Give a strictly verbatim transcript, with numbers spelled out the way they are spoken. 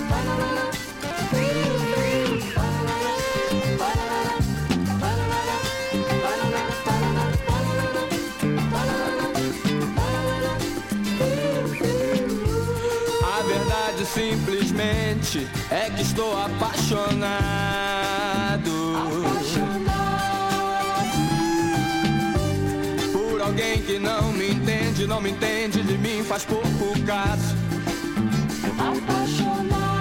A verdade simplesmente é que estou apaixonado. Por alguém que não me entende, não me entende de mim, faz pouco caso. Apaixonado.